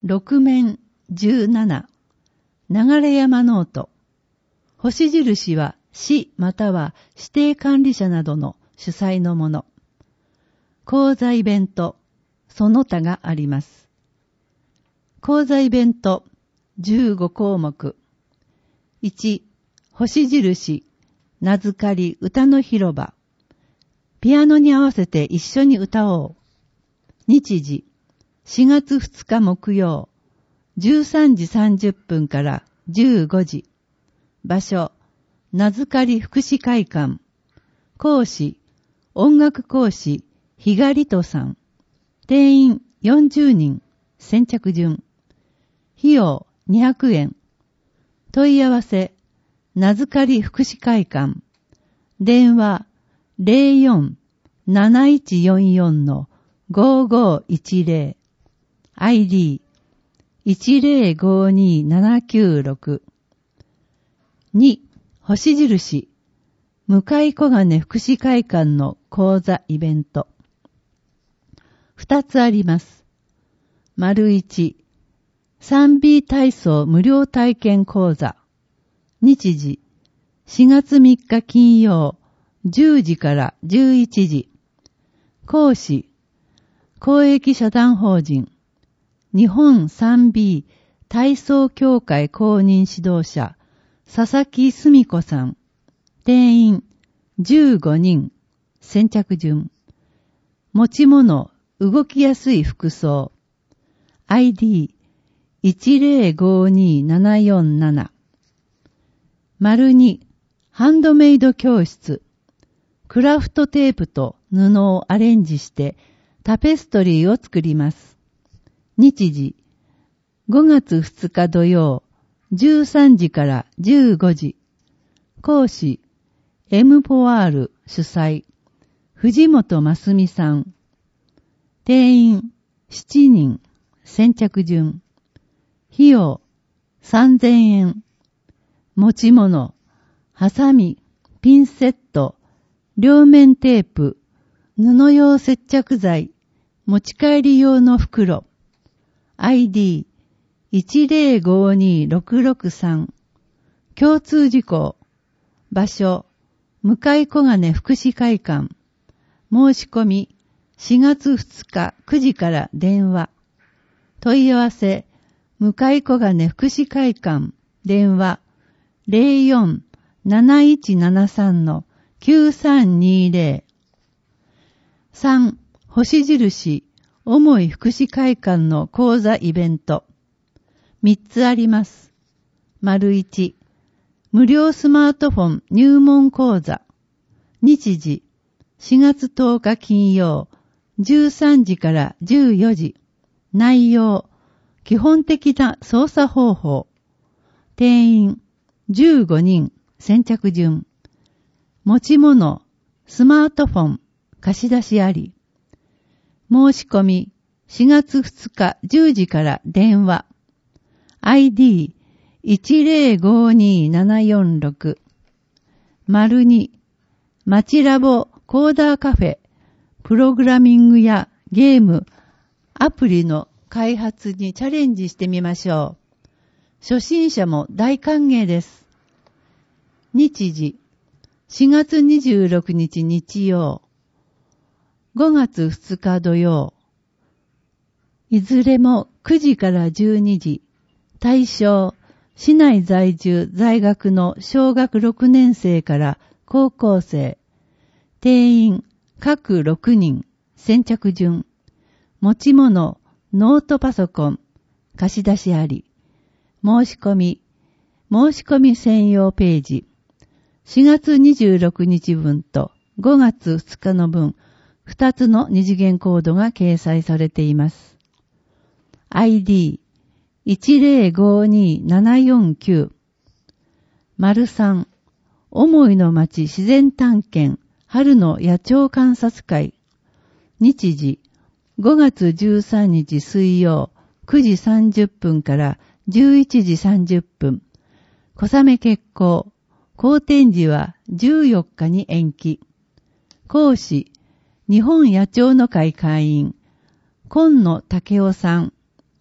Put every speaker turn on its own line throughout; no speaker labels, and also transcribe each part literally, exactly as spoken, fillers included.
六面十七、流山ノート。星印は市または指定管理者などの主催のもの。講座イベント、その他があります。講座イベントじゅうご項目。いち、星印、名付かり歌の広場。ピアノに合わせて一緒に歌おう。日時、しがつふつか木曜、じゅうさんじさんじゅっぷんからじゅうごじ。場所、名付かり福祉会館。講師、音楽講師、ひがりとさん。定員よんじゅうにん、先着順。費用にひゃくえん。問い合わせ、名付かり福祉会館。電話 ゼロよん なないちよんよん ごーごーいちゼロ。アイディー いちゼロごにーななきゅうろく。に、星印、向小金福祉会館の講座イベント。二つあります。丸一、スリービー 体操無料体験講座。日時、しがつみっか金曜、じゅうじからじゅういちじ。講師、公益社団法人、日本 スリービー 体操協会公認指導者、佐々木すみ子さん。定員じゅうごにん、先着順。持ち物、動きやすい服装。アイディー いちゼロごにーななよんなな。丸に、ハンドメイド教室。クラフトテープと布をアレンジしてタペストリーを作ります。日時、ごがつふつか土曜、じゅうさんじからじゅうごじ。講師、エムポワール主催、藤本真澄さん。定員しちにん、先着順。費用さんぜんえん。持ち物、ハサミ、ピンセット、両面テープ、布用接着剤、持ち帰り用の袋。アイディー いちゼロごにーろくろくさん。共通事項。場所、向小金福祉会館。申し込み、しがつふつかくじから電話。問い合わせ、向小金福祉会館。電話、ゼロよん なないちななさん きゅうさんにゼロ。さん、星印、重い福祉会館の講座イベント。みっつあります。丸いち、無料スマートフォン入門講座。日時、しがつとおか金曜、じゅうさんじからじゅうよじ。内容、基本的な操作方法。定員、じゅうごにん、先着順。持ち物、スマートフォン、貸し出しあり。申し込み、しがつふつかじゅうじから電話。アイディー いちゼロごにーななよんろく。丸に、町ラボコーダーカフェ、プログラミングやゲーム、アプリの開発にチャレンジしてみましょう。初心者も大歓迎です。日時、しがつにじゅうろくにち日曜、ごがつふつか土曜。いずれもくじからじゅうにじ。対象、市内在住在学の小学ろくねん生から高校生。定員、各ろくにん、先着順。持ち物、ノートパソコン、貸し出しあり。申し込み、申し込み専用ページ。しがつにじゅうろくにち分とごがつふつかの分、ふたつの二次元コードが掲載されています。アイディー いちゼロごにーななよんきゅう。丸さん、思いの町自然探検春の野鳥観察会。日時、ごがつじゅうさんにち水曜、くじさんじゅっぷんからじゅういちじさんじゅっぷん。小雨決行。好天時はじゅうよっかに延期。講師、日本野鳥の会会員、今野武夫さん。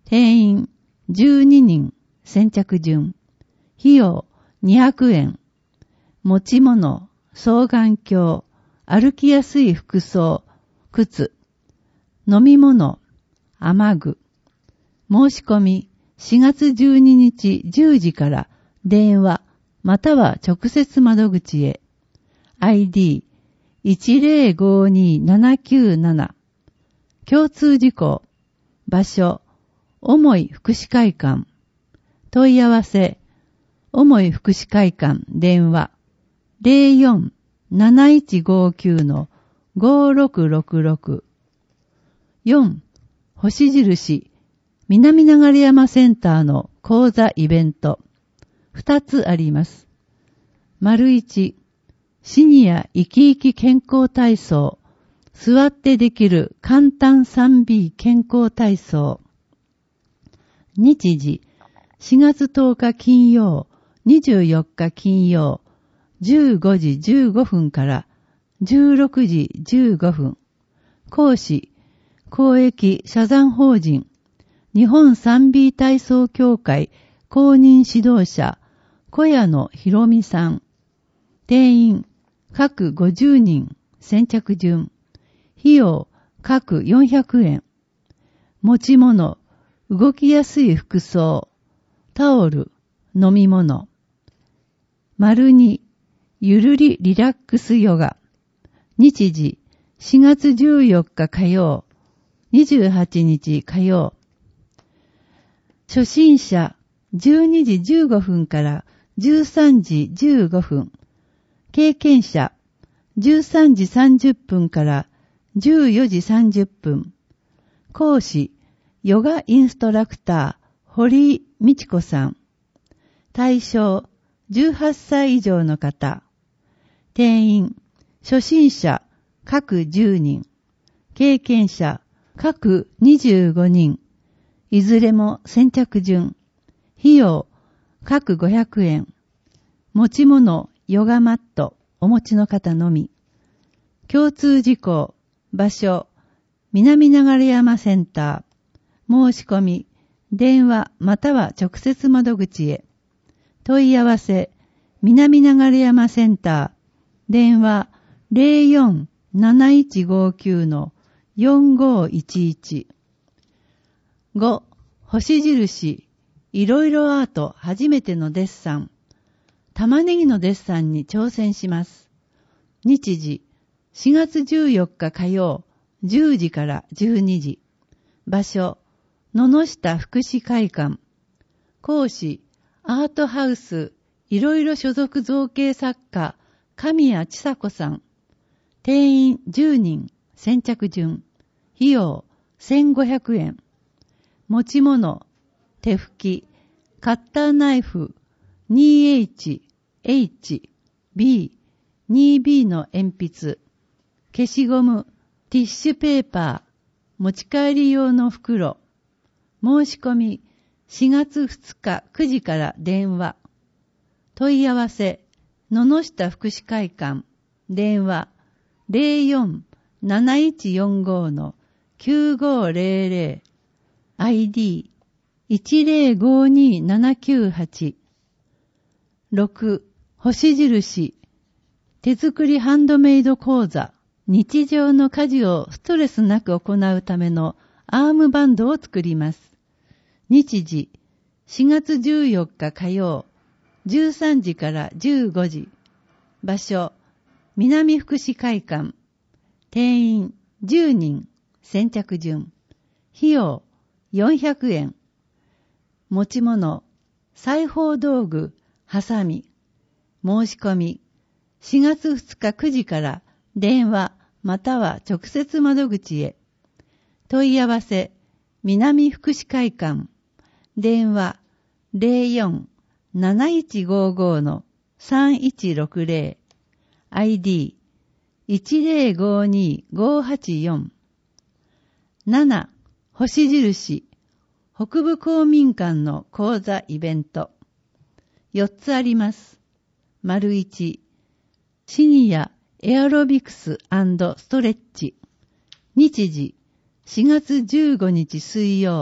定員じゅうににん、先着順。費用にひゃくえん。持ち物、双眼鏡、歩きやすい服装、靴。飲み物、雨具。申し込みしがつじゅうににちじゅうじから電話または直接窓口へ。アイディーいちゼロごにーななきゅうなな。共通事項。場所、重い福祉会館。問い合わせ、重い福祉会館電話 ゼロよん なないちごきゅう ごろくろくろく。よん. 星印南流山センターの講座イベントふたつあります。丸いち、シニア生き生き健康体操、座ってできる簡単 スリービー 健康体操。日時、しがつとおか金曜、にじゅうよっか金曜、じゅうごじじゅうごふんからじゅうろくじじゅうごふん。講師、公益社団法人、日本 スリービー 体操協会公認指導者、小谷野博美さん。定員、各ごじゅうにん、先着順。費用、各よんひゃくえん。持ち物、動きやすい服装、タオル、飲み物。丸に、ゆるりリラックスヨガ。日時、しがつじゅうよっか火曜、にじゅうはちにち火曜。初心者、じゅうにじじゅうごふんからじゅうさんじじゅうごふん。経験者、じゅうさんじさんじゅっぷんからじゅうよじさんじゅっぷん。講師、ヨガインストラクター、堀井美智子さん。対象、じゅうはっさい以上の方。定員、初心者、各じゅうにん。経験者、各にじゅうごにん。いずれも先着順。費用、各ごひゃくえん。持ち物、ヨガマット、お持ちの方のみ。共通事項、場所、南流山センター。申し込み、電話または直接窓口へ。問い合わせ、南流山センター。電話 ゼロよん なないちごきゅう よんごいちいち。ご. 星印、いろいろアート初めてのデッサン。玉ねぎのデッサンに挑戦します。日時、しがつじゅうよっか火曜、じゅうじからじゅうにじ。場所、野々下福祉会館。講師、アートハウス、いろいろ所属造形作家、神谷千佐子さん。定員じゅうにん、先着順。費用、せんごひゃくえん。持ち物、手拭き、カッターナイフ、ツーエイチ、エイチ、ビー、ツービー の鉛筆、消しゴム、ティッシュペーパー、持ち帰り用の袋。申し込み、しがつふつかくじから電話。問い合わせ、野々下福祉会館。電話、ゼロよん なないちよんご きゅうごゼロゼロ。アイディーいちゼロごにーななきゅうはち。ろく. 星印、手作りハンドメイド講座。日常の家事をストレスなく行うためのアームバンドを作ります。日時、しがつじゅうよっか火曜、じゅうさんじからじゅうごじ。場所、南福祉会館。定員じゅうにん、先着順。費用よんひゃくえん。持ち物、裁縫道具、ハサミ。申し込み、しがつふつかくじから電話または直接窓口へ。問い合わせ、南福祉会館。電話ゼロよん なないちごご さんいちろくゼロ。アイディーいちゼロごにーごはちよん。なな. 星印、北部公民館の講座イベント。よっつあります。丸いち、シニアエアロビクス&ストレッチ。日時、しがつじゅうごにち水曜、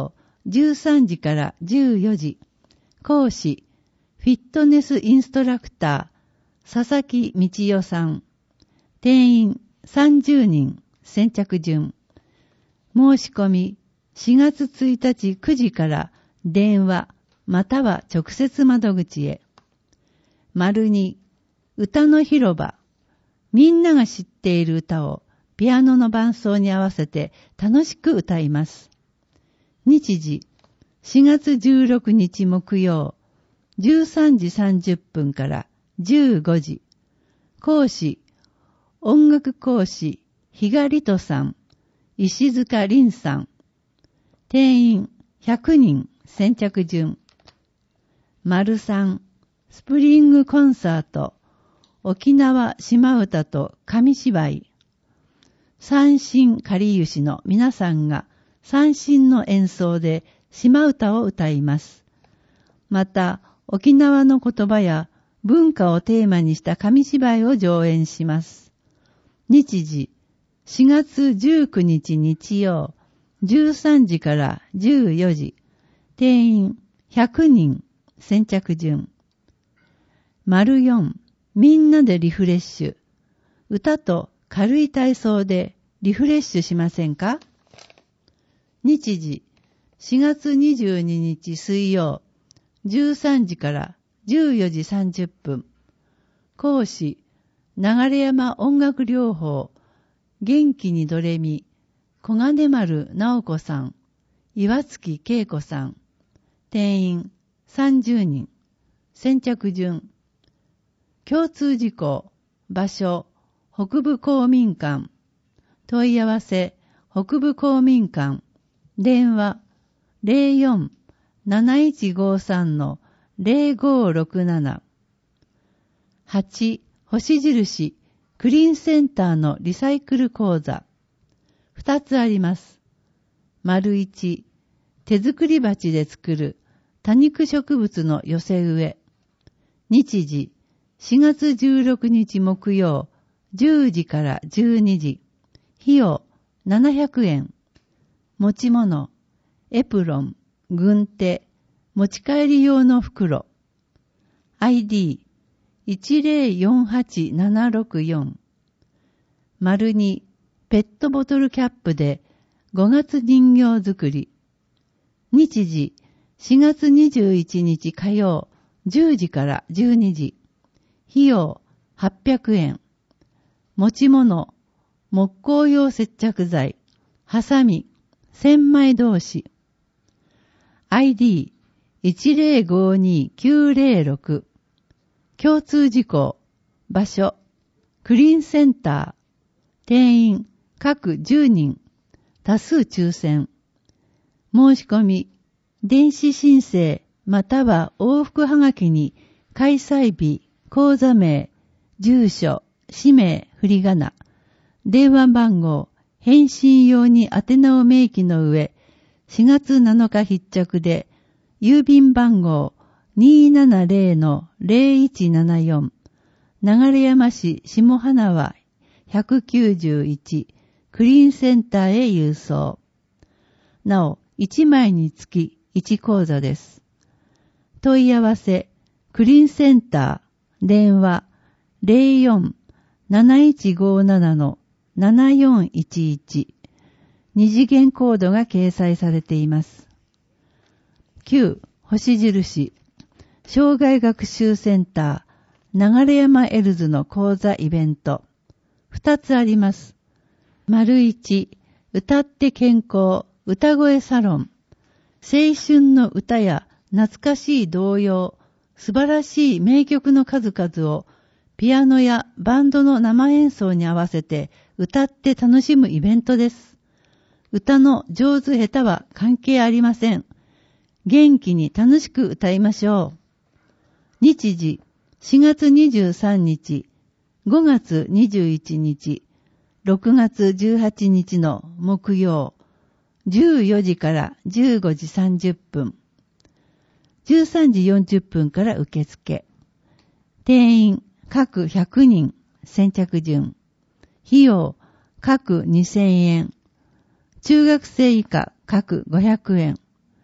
じゅうさんじからじゅうよじ、講師、フィットネスインストラクター、佐々木道代さん。定員さんじゅうにん、先着順。申し込み、しがつついたちくじから電話、または直接窓口へ。丸に、歌の広場。みんなが知っている歌をピアノの伴奏に合わせて楽しく歌います。日時、しがつじゅうろくにち木曜、じゅうさんじさんじゅっぷんからじゅうごじ。講師、音楽講師、比嘉里人さん、石塚凛さん。定員ひゃくにん、先着順。丸さん、スプリングコンサート、沖縄島唄と紙芝居。三線仮ゆしの皆さんが三線の演奏で島唄を歌います。また、沖縄の言葉や文化をテーマにした紙芝居を上演します。日時、しがつじゅうくにち日曜、じゅうさんじからじゅうよじ。定員ひゃくにん、先着順。丸よん、みんなでリフレッシュ。歌と軽い体操でリフレッシュしませんか？日時、しがつにじゅうににち水曜、じゅうさんじからじゅうよじさんじゅっぷん。講師、流山音楽療法、元気にドレミ、小金丸直子さん、岩月恵子さん。定員さんじゅうにん。先着順。共通事項、場所、北部公民館。問い合わせ、北部公民館。電話、ゼロよん なないちごさん ゼロごろくなな。はち、星印、クリーンセンターのリサイクル講座。二つあります。丸一、手作り鉢で作る多肉植物の寄せ植え。日時、しがつじゅうろくにち木曜、じゅうじからじゅうにじ。費用ななひゃくえん。持ち物、エプロン、軍手、持ち帰り用の袋。アイディーいちゼロよんはちななろくよん。丸に、ペットボトルキャップでごがつ人形作り。日時、しがつにじゅういちにち火曜、じゅうじからじゅうにじ。費用はっぴゃくえん。持ち物、木工用接着剤、ハサミ、千枚同士。アイディーいちゼロごにきゅうゼロろく。共通事項、場所、クリーンセンター。定員、各じゅうにん。多数抽選。申し込み、電子申請または往復はがきに開催日、講座名、住所、氏名、振り仮名、電話番号、返信用に宛名を明記の上、しがつなのか必着で、郵便番号 にーななゼロのゼロいちななよん、流山市下花輪ひゃくきゅうじゅういち、クリーンセンターへ郵送。なお、いちまいにつきいち講座です。問い合わせ、クリーンセンター、電話ゼロよん なないちごなな ななよんいちいち。二次元コードが掲載されています。きゅう、星印、障害学習センター、流山エルズの講座イベント。二つあります。丸一、歌って健康、歌声サロン。青春の歌や懐かしい童謡、素晴らしい名曲の数々をピアノやバンドの生演奏に合わせて歌って楽しむイベントです。歌の上手下手は関係ありません。元気に楽しく歌いましょう。日時、しがつにじゅうさんにち、ごがつにじゅういちにち、ろくがつじゅうはちにちの木曜、じゅうよじからじゅうごじさんじゅっぷん、じゅうさんじよんじゅっぷんから受付。定員、各ひゃくにん、先着順。費用、各にせんえん。中学生以下、各ごひゃくえん。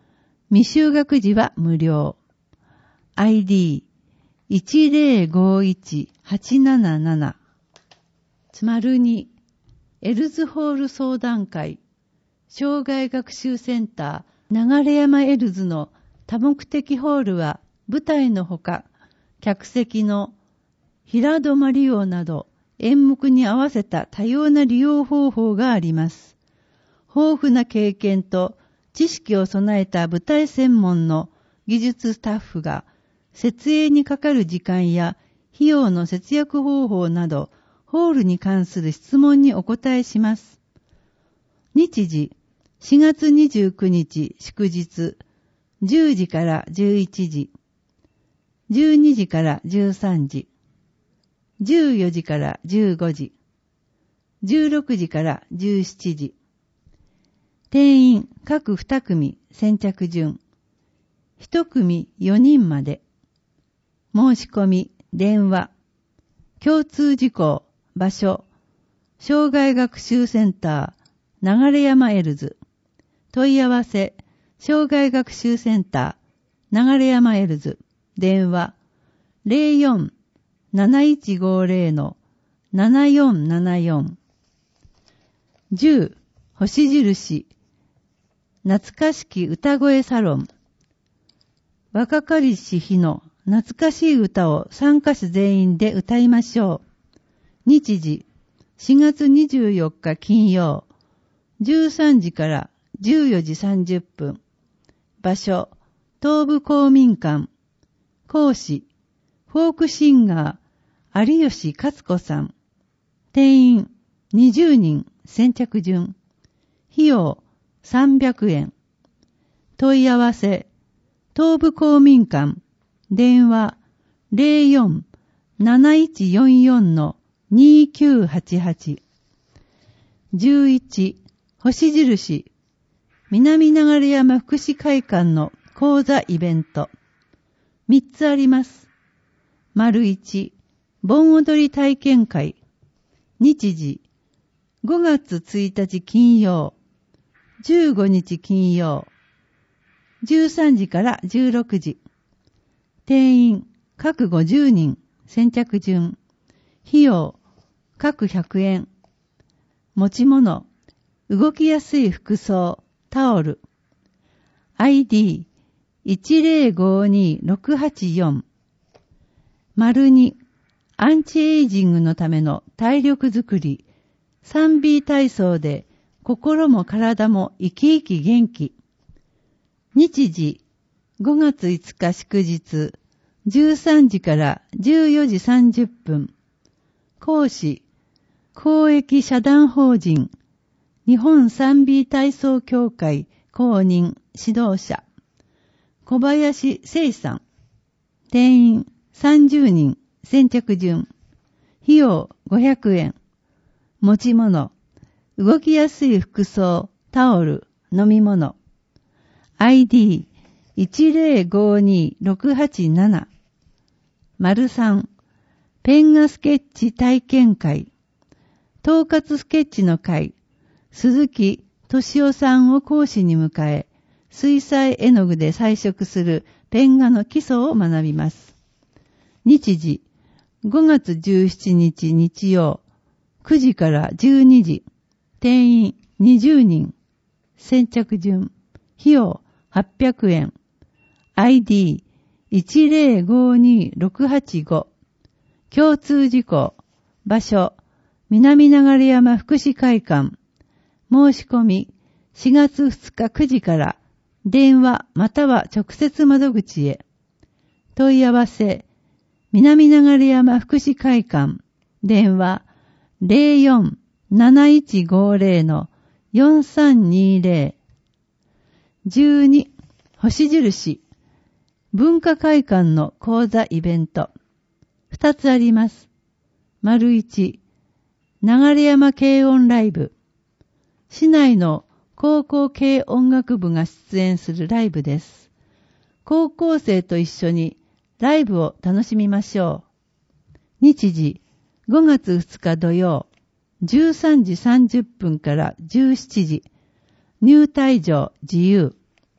未就学児は無料。アイディーいちゼロごいちはちなななな。つまるに、エルズホール相談会、障害学習センター、流山エルズの多目的ホールは、舞台のほか、客席の平止ま利用など、演目に合わせた多様な利用方法があります。豊富な経験と知識を備えた舞台専門の技術スタッフが、設営にかかる時間や費用の節約方法など、ホールに関する質問にお答えします。日時、しがつにじゅうくにち祝日、じゅうじからじゅういちじ、じゅうにじからじゅうさんじ、じゅうよじからじゅうごじ、じゅうろくじからじゅうしちじ。定員各に組先着順。いち組よにんまで。申し込み、電話。共通事項、場所。障害学習センター、流山エルズ。問い合わせ、障害学習センター、流山エルズ。電話、ゼロよん なないちごゼロ のななよんななよん。じゅう、星印。懐かしき歌声サロン。若かりし日の懐かしい歌を参加者全員で歌いましょう。日時、しがつにじゅうよっか金曜、じゅうさんじからじゅうよじさんじゅっぷん。場所、東部公民館。講師、フォークシンガー、有吉勝子さん。定員、にじゅうにん、先着順。費用、さんびゃくえん。問い合わせ、東部公民館。電話、ゼロよん なないちよんよん のにきゅうはちはち。じゅういち、星印。南流山福祉会館の講座イベント。みっつあります。丸いち、盆踊り体験会。日時、ごがつついたち金曜、じゅうごにち金曜、じゅうさんじからじゅうろくじ。定員、各ごじゅうにん、先着順。費用、各ひゃくえん。持ち物、動きやすい服装、タオル。アイディーいちゼロごにろくはちよん。丸に、アンチエイジングのための体力づくり、スリービー 体操で心も体も生き生き元気。日時、ごがついつか祝日、じゅうさんじからじゅうよじさんじゅっぷん。講師、公益社団法人、日本 スリービー 体操協会公認指導者、小林聖さん。定員さんじゅうにん、先着順。費用ごひゃくえん。持ち物、動きやすい服装、タオル、飲み物。アイディーいちゼロごにろくはちなな。丸さん、ペン画スケッチ体験会。統括スケッチの会、鈴木敏夫さんを講師に迎え、水彩絵の具で彩色するペン画の基礎を学びます。日時、ごがつじゅうしちにち日曜、くじからじゅうにじ。定員にじゅうにん。先着順。費用はっぴゃくえん。アイディーいちゼロごにろくはちご。共通事項。場所、南流山福祉会館。申し込み、しがつふつかくじから、電話または直接窓口へ。問い合わせ、南流山福祉会館。電話、ゼロよん なないちごゼロ のよんさんにゼロ。じゅうに、星印。文化会館の講座イベント。二つあります。丸一、流山軽音ライブ。市内の高校軽音楽部が出演するライブです。高校生と一緒にライブを楽しみましょう。日時、ごがつふつか土曜、じゅうさんじさんじゅっぷんからじゅうしちじ。入退場自由。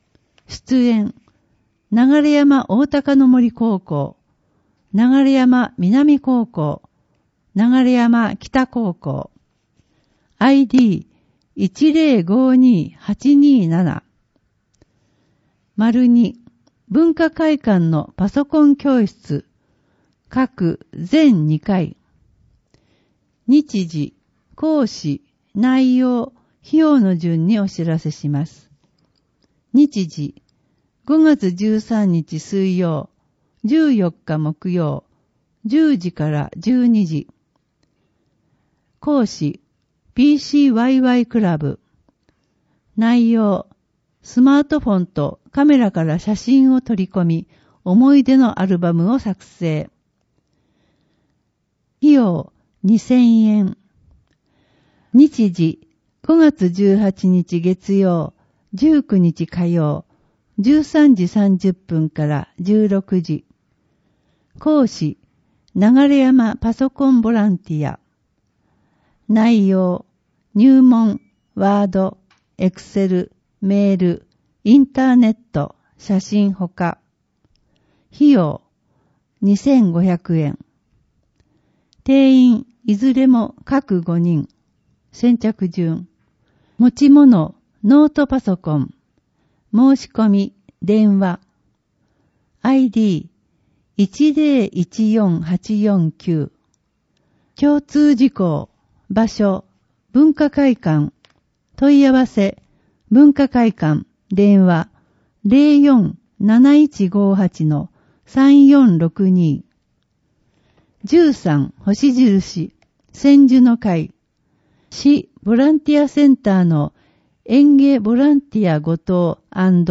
出演、流山大高の森高校、流山南高校、流山北高校、アイディーいちゼロごにはちになな、丸に、文化会館のパソコン教室、各全にかい、日時、講師、内容、費用の順にお知らせします。日時、ごがつじゅうさんにち水曜、じゅうよっか木曜、じゅうじからじゅうにじ。講師、ピーシーワイワイ クラブ。内容、スマートフォンとカメラから写真を取り込み、思い出のアルバムを作成。費用、にせんえん。日時、ごがつじゅうはちにち月曜、じゅうくにち火曜、じゅうさんじさんじゅっぷんからじゅうろくじ。講師、流山パソコンボランティア。内容、入門、ワード、エクセル、メール、インターネット、写真ほか。費用、にせんごひゃくえん。定員、いずれも各ごにん。先着順。持ち物、ノートパソコン。申し込み、電話。アイディーいちゼロいちよんはちよんきゅう。共通事項、場所、文化会館。問い合わせ、文化会館、電話、ゼロよんなないちごはちのさんよんろくに。じゅうさん星印、千住の会。市ボランティアセンターの園芸ボランティア後藤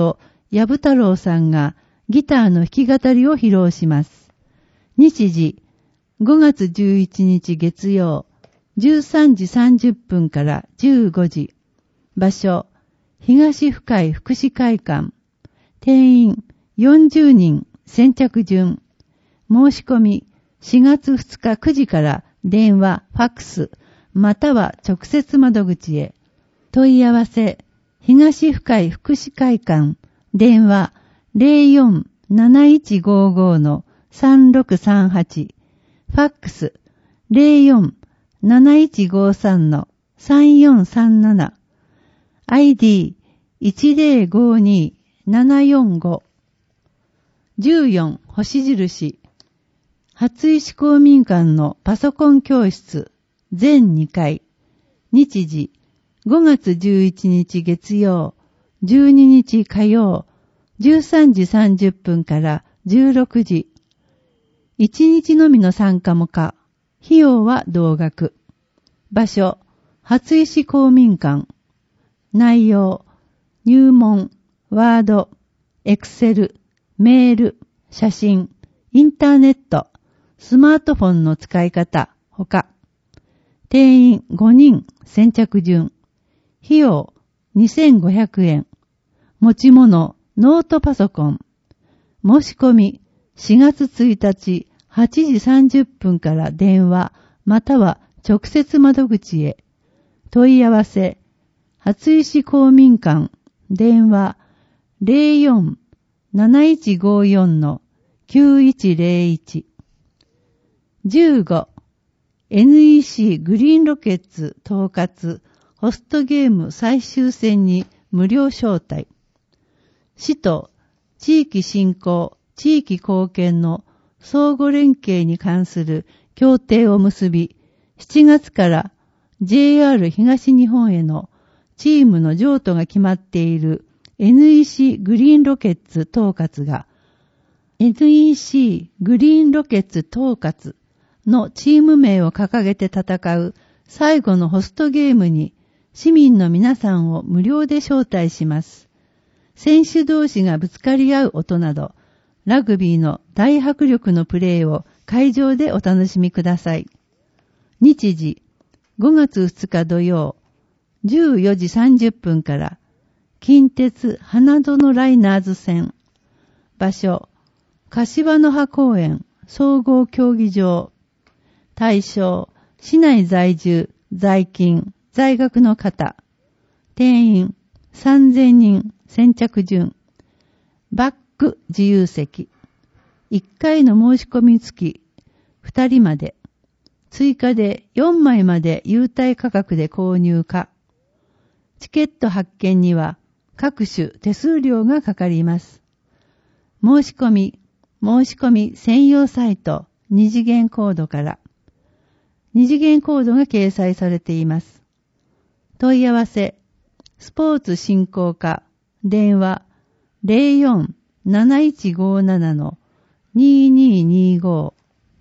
&矢部太郎さんがギターの弾き語りを披露します。日時、ごがつじゅういちにち月曜、じゅうさんじさんじゅっぷんからじゅうごじ。場所、東深井福祉会館。定員よんじゅうにん、先着順。申し込み、しがつふつかくじから電話、ファックス、または直接窓口へ。問い合わせ、東深井福祉会館、電話ゼロよんなないちごごのさんろくさんはち、ファックスゼロよんなないちごさんのさんよんさんなな、アイディーいちゼロごにななよんご。じゅうよん星印、初石公民館のパソコン教室、全にかい。日時、ごがつじゅういちにち月曜、じゅうににち火曜、じゅうさんじさんじゅっぷんからじゅうろくじ。いちにちのみの参加も可。費用は同額。場所、初石公民館。内容、入門、ワード、エクセル、メール、写真、インターネット、スマートフォンの使い方、ほか。定員ごにん、先着順。費用にせんごひゃくえん。持ち物、ノートパソコン。申し込み、しがつついたちはちじさんじゅっぷんから電話、または直接窓口へ。問い合わせ、初石公民館、電話ゼロよんなないちごよんのきゅういちゼロいち。じゅうご、エヌイーシー グリーンロケッツ統括ホストゲーム最終戦に無料招待。市と地域振興、地域貢献の相互連携に関する協定を結び、しちがつから ジェイアール 東日本へのチームの譲渡が決まっている エヌイーシー グリーンロケッツ統括が エヌイーシー グリーンロケッツ統括のチーム名を掲げて戦う最後のホストゲームに市民の皆さんを無料で招待します。選手同士がぶつかり合う音など、ラグビーの大迫力のプレーを会場でお楽しみください。日時、ごがつふつか土曜、じゅうよじさんじゅっぷんから、近鉄花園ライナーズ線。場所、柏の葉公園総合競技場。対象、市内在住、在勤、在学の方。定員さんぜんにん、先着順。 バック自由席。いっかいの申し込み付きふたりまで。追加でよんまいまで優待価格で購入か。チケット発券には各種手数料がかかります。申し込み、申し込み専用サイト二次元コードから。二次元コードが掲載されています。問い合わせ、スポーツ振興課、電話 ゼロよん なないちごなな にににご。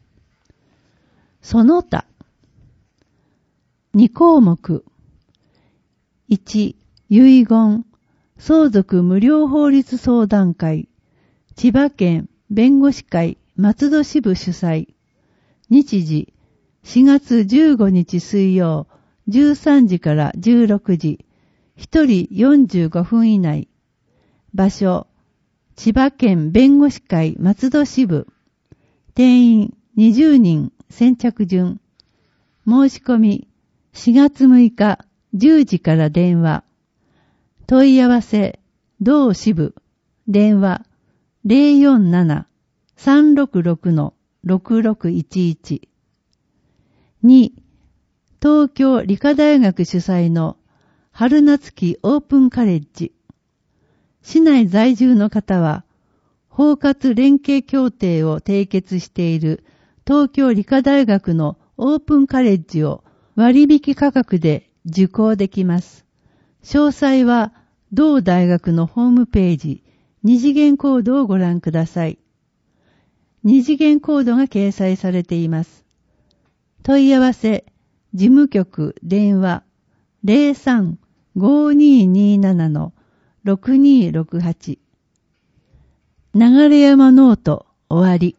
その他。に項目。いち、遺言、相続無料法律相談会、千葉県弁護士会松戸支部主催。日時、しがつじゅうごにち水曜、じゅうさんじからじゅうろくじ、ひとりよんじゅうごふん以内。場所、千葉県弁護士会松戸支部。定員にじゅうにん、先着順。申し込み、しがつむいかじゅうじから電話。問い合わせ、同支部。電話、ゼロよんなな さんろくろく ろくろくいちいち。に、東京理科大学主催の春夏期オープンカレッジ。市内在住の方は、包括連携協定を締結している東京理科大学のオープンカレッジを割引価格で受講できます。詳細は同大学のホームページ、二次元コードをご覧ください。二次元コードが掲載されています。問い合わせ、事務局電話 ゼロさん ごにーにーなな ろくにーろくはち。流山ノート終わり。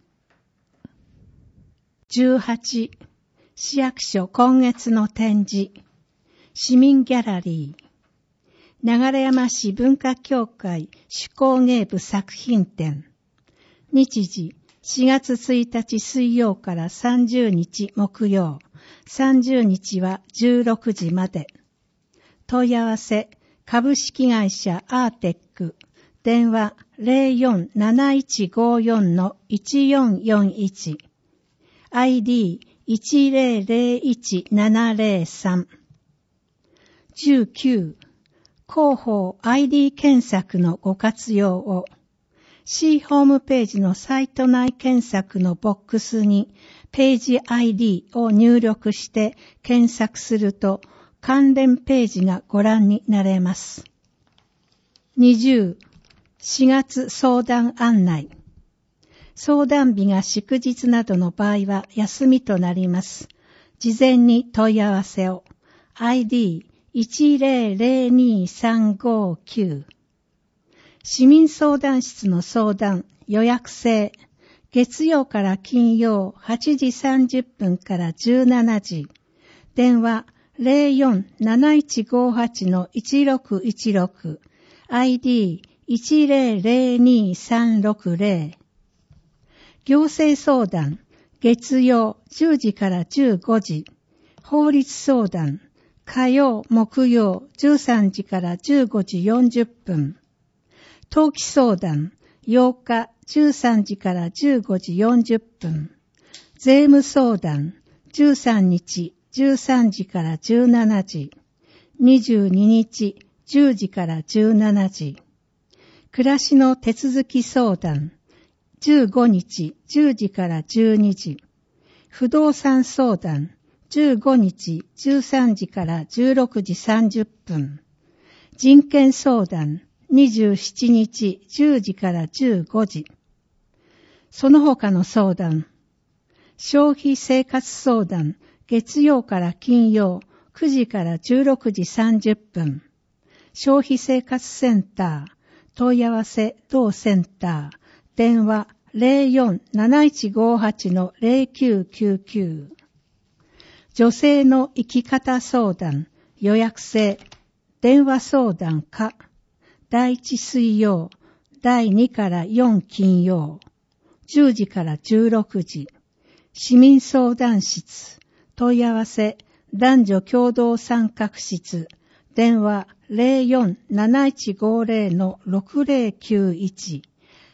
じゅうはち、市役所今月の展示、市民ギャラリー、流山市文化協会手工芸部作品展。日時、しがつついたち水曜からさんじゅうにち木曜、さんじゅうにちはじゅうろくじまで。問い合わせ、株式会社アーテック、電話 ゼロよん なないちごよん いちよんよんいち、アイディーいちゼロゼロいちななゼロさん。じゅうきゅう、広報 アイディー 検索のご活用を。市ホームページのサイト内検索のボックスにページ アイディー を入力して検索すると関連ページがご覧になれます。にじゅう、しがつ相談案内。相談日が祝日などの場合は休みとなります。事前に問い合わせを。アイディーいちゼロゼロにさんごきゅう。市民相談室の相談、予約制。月曜から金曜はちじさんじゅっぷんからじゅうしちじ。電話 ゼロよん なないちごはち いちろくいちろく。アイディーいちゼロゼロにさんろくゼロ。行政相談、月曜じゅうじからじゅうごじ。法律相談、火曜、木曜じゅうさんじからじゅうごじよんじゅっぷん。登記相談、ようかじゅうさんじからじゅうごじよんじゅっぷん。税務相談、じゅうさんにちじゅうさんじからじゅうしちじ。にじゅうににちじゅうじからじゅうしちじ。暮らしの手続き相談、じゅうごにちじゅうじからじゅうにじ。不動産相談、じゅうごにちじゅうさんじからじゅうろくじさんじゅっぷん。人権相談、にじゅうしちにちじゅうじからじゅうごじ。その他の相談、消費生活相談、月曜から金曜くじからじゅうろくじさんじゅっぷん。消費生活センター、問い合わせ同センター、電話 ゼロよん なないちごはち ゼロきゅうきゅうきゅう。女性の生き方相談、予約制、電話相談か、だいいち水曜、だいにからよん金曜、じゅうじからじゅうろくじ、市民相談室、問い合わせ、男女共同参画室、電話 ゼロよん なないちごゼロ ろくゼロきゅういち、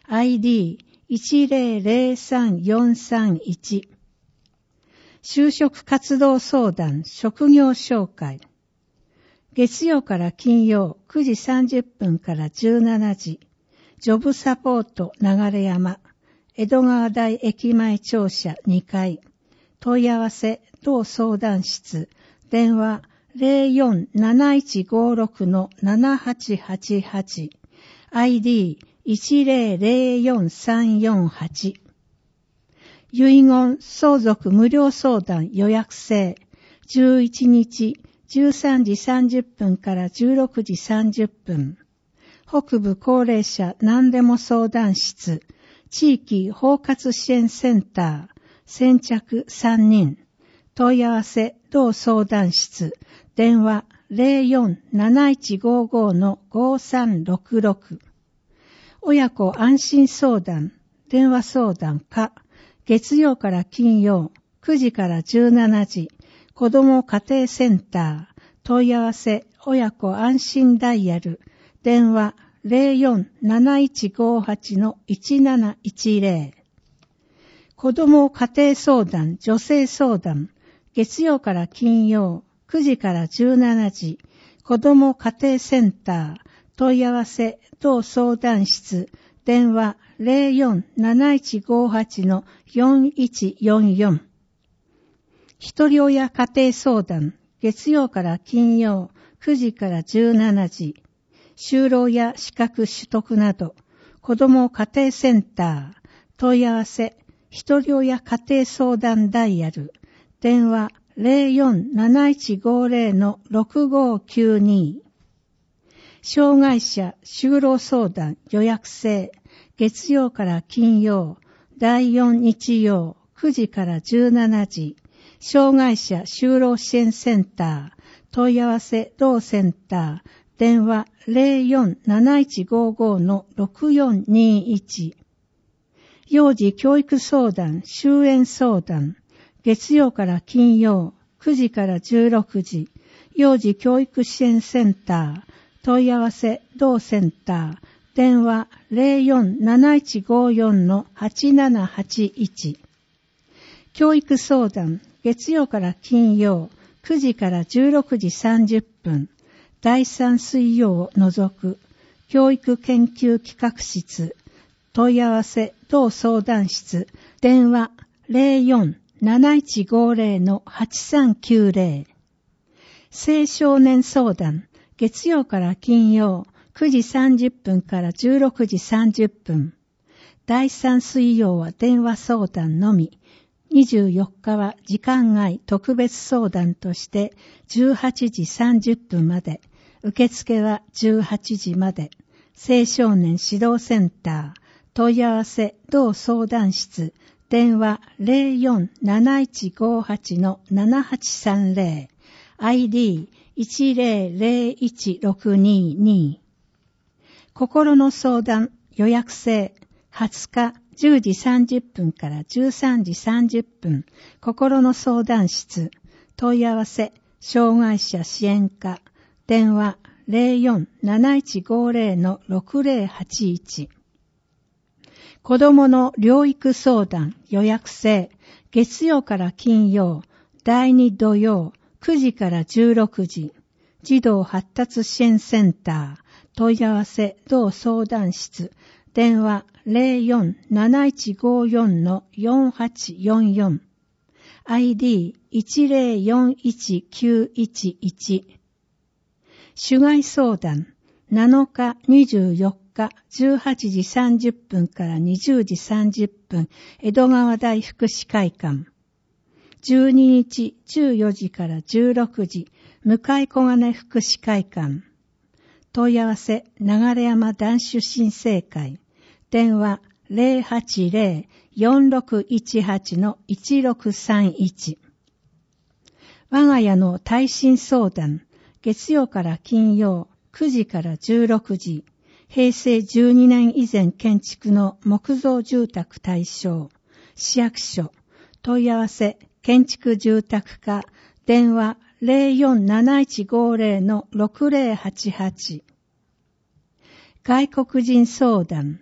アイディーいちゼロゼロさんよんさんいち。就職活動相談職業紹介。月曜から金曜くじさんじゅっぷんからじゅうしちじ。ジョブサポート流山。江戸川台駅前庁舎にかい。問い合わせ同相談室。電話 ゼロよんなないちごろくのななはちはちはち。アイディーいちゼロゼロよんさんよんはち。遺言相続無料相談予約制。じゅういちにちじゅうさんじさんじゅっぷんからじゅうろくじさんじゅっぷん。北部高齢者何でも相談室。地域包括支援センター。先着さんにん。問い合わせ同相談室。電話ゼロよんなないちごごのごさんろくろく。親子安心相談、電話相談か、月曜から金曜、くじからじゅうしちじ、子ども家庭センター、問い合わせ、親子安心ダイヤル、電話ゼロよんなないちごはちのいちなないちゼロ。子ども家庭相談、女性相談、月曜から金曜、くじからじゅうしちじ、子ども家庭センター、問い合わせ、同相談室、電話ゼロよんなないちごはちのよんいちよんよん。ひとり親家庭相談、月曜から金曜、くじからじゅうしちじ。就労や資格取得など、子ども家庭センター、問い合わせ、ひとり親家庭相談ダイヤル、電話ゼロよんなないちごゼロのろくごきゅうに。障害者就労相談予約制、月曜から金曜、だいよん日曜、くじからじゅうしちじ、障害者就労支援センター、問い合わせ同センター、電話ゼロよんなないちごごのろくよんにいち。幼児教育相談、終園相談、月曜から金曜、くじからじゅうろくじ、幼児教育支援センター、問い合わせ同センター、電話ゼロよんなないちごよんのはちななはちいち。教育相談、月曜から金曜、くじからじゅうろくじさんじゅっぷん、だいさん水曜を除く、教育研究企画室、問い合わせ同相談室、電話ゼロよんなないちごゼロのはちさんきゅうゼロ。青少年相談、月曜から金曜、くじさんじゅっぷんからじゅうろくじさんじゅっぷん。だいさん水曜は電話相談のみ。にじゅうよっかは時間外特別相談としてじゅうはちじさんじゅっぷんまで。受付はじゅうはちじまで。青少年指導センター。問い合わせ同相談室。電話ゼロよんなないちごはちのななはちさんゼロ。アイディーいちゼロゼロいちろくにに。心の相談予約制はつかじゅうじさんじゅっぷんからじゅうさんじさんじゅっぷん心の相談室問い合わせ障害者支援課電話ゼロよんなないちごゼロのろくゼロはちいち。子どもの療育相談予約制月曜から金曜だいに土曜くじからじゅうろくじ、児童発達支援センター、問い合わせ同相談室、電話ゼロよんなないちごよんのよんはちよんよん、アイディーいちゼロよんいちきゅういちいち。種害相談、なのかにじゅうよっかじゅうはちじさんじゅっぷんからにじゅうじさんじゅっぷん、江戸川台福祉会館。じゅうににちじゅうよじからじゅうろくじ、向小金福祉会館。問い合わせ、流山男子新生会。電話ゼロはちゼロよんろくいちはちのいちろくさんいち。我が家の耐震相談。月曜から金曜、くじからじゅうろくじ。平成じゅうにねん以前建築の木造住宅対象。市役所。問い合わせ、建築住宅課、電話ゼロよんなないちごゼロのろくゼロはちはち。外国人相談、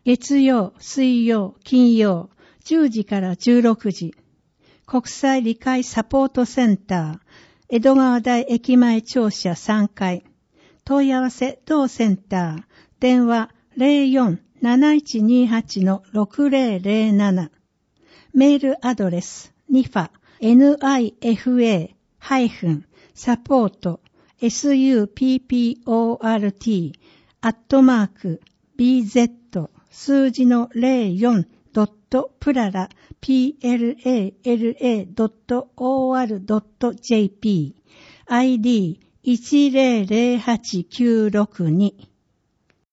月曜、水曜、金曜、じゅうじからじゅうろくじ。国際理解サポートセンター、江戸川台駅前庁舎さんかい。問い合わせ同センター、電話 ゼロよん なないちにはち ろくゼロゼロなな。メールアドレス、ニファ、ニファ、ハイフン、サポート、サポート、アットマーク、ビーゼット、数字のゼロよん、ドット、プララ、プララ、ドット、オーアール、ドット、ジェーピー、アイディーいちゼロゼロはちきゅうろくに。